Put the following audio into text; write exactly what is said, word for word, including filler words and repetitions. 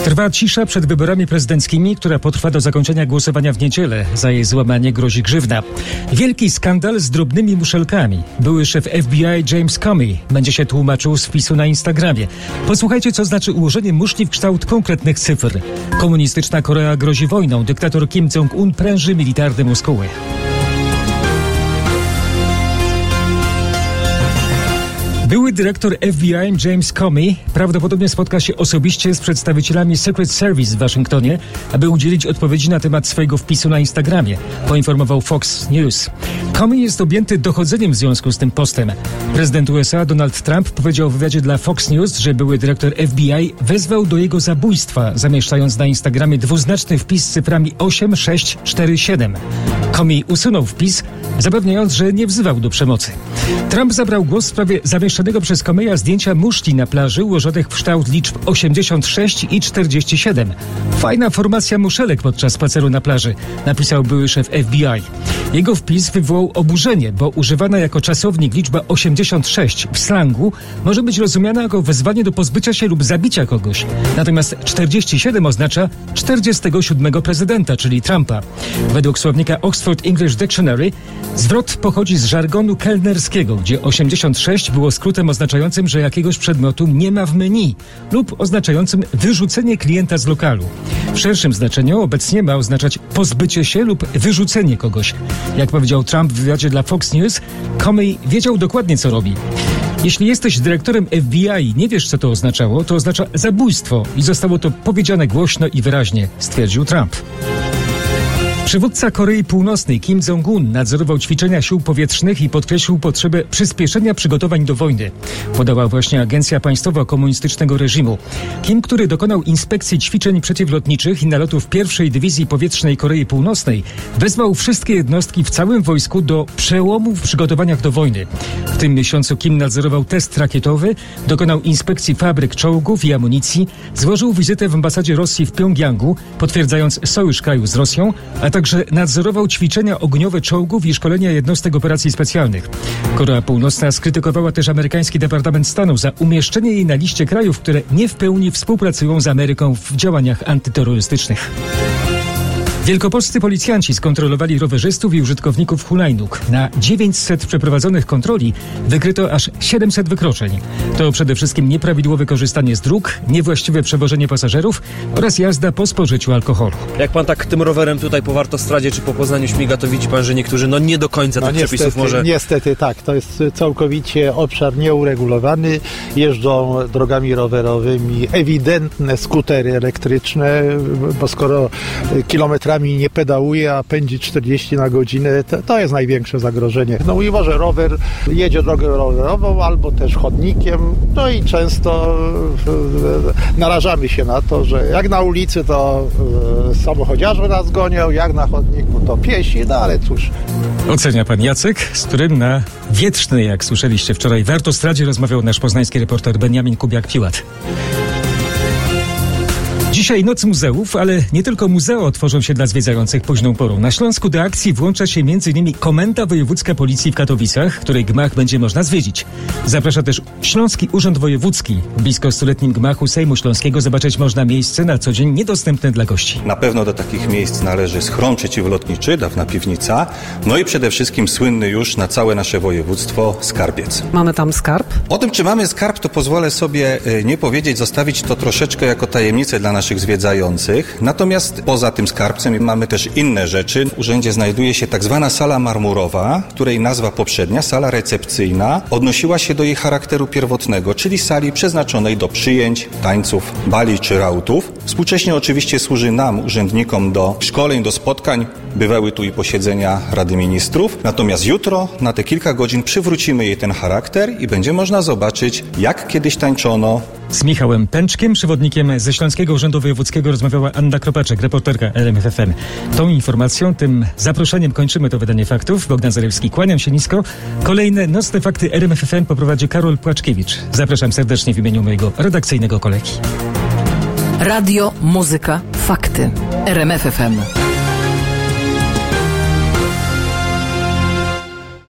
Trwa cisza przed wyborami prezydenckimi, która potrwa do zakończenia głosowania w niedzielę. Za jej złamanie grozi grzywna. Wielki skandal z drobnymi muszelkami. Były szef F B I James Comey będzie się tłumaczył z wpisu na Instagramie. Posłuchajcie, co znaczy ułożenie muszli w kształt konkretnych cyfr. Komunistyczna Korea grozi wojną. Dyktator Kim Jong-un pręży militarne muskuły. Były dyrektor F B I James Comey prawdopodobnie spotka się osobiście z przedstawicielami Secret Service w Waszyngtonie, aby udzielić odpowiedzi na temat swojego wpisu na Instagramie, poinformował Fox News. Comey jest objęty dochodzeniem w związku z tym postem. Prezydent U S A Donald Trump powiedział w wywiadzie dla Fox News, że były dyrektor F B I wezwał do jego zabójstwa, zamieszczając na Instagramie dwuznaczny wpis z cyframi osiem sześć cztery siedem. Comey usunął wpis, zapewniając, że nie wzywał do przemocy. Trump zabrał głos w sprawie zamieszczonego przez Comeya zdjęcia muszli na plaży ułożonych w kształt liczb osiemdziesiąt sześć i czterdzieści siedem. Fajna formacja muszelek podczas spaceru na plaży, napisał były szef F B I. Jego wpis wywołał oburzenie, bo używana jako czasownik liczba osiemdziesiąt sześć w slangu może być rozumiana jako wezwanie do pozbycia się lub zabicia kogoś. Natomiast czterdzieści siedem oznacza czterdziestego siódmego prezydenta, czyli Trumpa. Według słownika Oxford English Dictionary zwrot pochodzi z żargonu kelnerskiego, gdzie osiemdziesiąt sześć było skrótem oznaczającym, że jakiegoś przedmiotu nie ma w menu lub oznaczającym wyrzucenie klienta z lokalu. W szerszym znaczeniu obecnie ma oznaczać pozbycie się lub wyrzucenie kogoś. Jak powiedział Trump w wywiadzie dla Fox News, Comey wiedział dokładnie, co robi. Jeśli jesteś dyrektorem F B I i nie wiesz, co to oznaczało, to oznacza zabójstwo i zostało to powiedziane głośno i wyraźnie, stwierdził Trump. Przywódca Korei Północnej Kim Jong-un nadzorował ćwiczenia sił powietrznych i podkreślił potrzebę przyspieszenia przygotowań do wojny. Podała właśnie Agencja Państwowa Komunistycznego Reżimu. Kim, który dokonał inspekcji ćwiczeń przeciwlotniczych i nalotów pierwszej Dywizji Powietrznej Korei Północnej, wezwał wszystkie jednostki w całym wojsku do przełomu w przygotowaniach do wojny. W tym miesiącu Kim nadzorował test rakietowy, dokonał inspekcji fabryk czołgów i amunicji, złożył wizytę w ambasadzie Rosji w Pjongjangu, potwierdzając sojusz kraju z Rosją, a także nadzorował ćwiczenia ogniowe czołgów i szkolenia jednostek operacji specjalnych. Korea Północna skrytykowała też amerykański Departament Stanu za umieszczenie jej na liście krajów, które nie w pełni współpracują z Ameryką w działaniach antyterrorystycznych. Wielkopolscy policjanci skontrolowali rowerzystów i użytkowników hulajnóg. Na dziewięćset przeprowadzonych kontroli wykryto aż siedemset wykroczeń. To przede wszystkim nieprawidłowe korzystanie z dróg, niewłaściwe przewożenie pasażerów oraz jazda po spożyciu alkoholu. Jak pan tak tym rowerem tutaj po Wartostradzie czy po Poznaniu śmiga, to widzi pan, że niektórzy no nie do końca no tych niestety, przepisów może... Niestety tak, to jest całkowicie obszar nieuregulowany. Jeżdżą drogami rowerowymi ewidentne skutery elektryczne, bo skoro kilometrami nie pedałuje, a pędzi czterdzieści na godzinę, to, to jest największe zagrożenie. No i może rower jedzie drogą rowerową albo też chodnikiem, no i często e, narażamy się na to, że jak na ulicy to e, samochodziarze nas gonią, jak na chodniku to piesi, no ale cóż. Ocenia pan Jacek, z którym na wietrznej, jak słyszeliście wczoraj, w Wartostradzie rozmawiał nasz poznański reporter Beniamin Kubiak-Piłat. Dzisiaj noc muzeów, ale nie tylko muzea otworzą się dla zwiedzających późną porą. Na Śląsku do akcji włącza się między innymi Komenda Wojewódzka Policji w Katowicach, której gmach będzie można zwiedzić. Zaprasza też Śląski Urząd Wojewódzki. W blisko stuletnim gmachu Sejmu Śląskiego zobaczyć można miejsce na co dzień niedostępne dla gości. Na pewno do takich miejsc należy schron przeciwlotniczy, dawna piwnica, no i przede wszystkim słynny już na całe nasze województwo skarbiec. Mamy tam skarb? O tym, czy mamy skarb, to pozwolę sobie nie powiedzieć, zostawić to troszeczkę jako tajemnicę dla naszych zwiedzających. Natomiast poza tym skarbcem mamy też inne rzeczy. W urzędzie znajduje się tak zwana sala marmurowa, której nazwa poprzednia, sala recepcyjna, odnosiła się do jej charakteru pierwotnego, czyli sali przeznaczonej do przyjęć, tańców, bali czy rautów. Współcześnie oczywiście służy nam, urzędnikom, do szkoleń, do spotkań. Bywały tu i posiedzenia Rady Ministrów. Natomiast jutro na te kilka godzin przywrócimy jej ten charakter i będzie można zobaczyć, jak kiedyś tańczono. Z Michałem Pęczkiem, przewodnikiem ze Śląskiego Urzędu Wojewódzkiego, rozmawiała Anna Kropaczek, reporterka R M F F M. Tą informacją, tym zaproszeniem kończymy to wydanie faktów. Bogdan Zarewski, kłaniam się nisko. Kolejne nocne fakty R M F F M poprowadzi Karol Płaczkiewicz. Zapraszam serdecznie w imieniu mojego redakcyjnego kolegi. Radio, muzyka, fakty. R M F F M.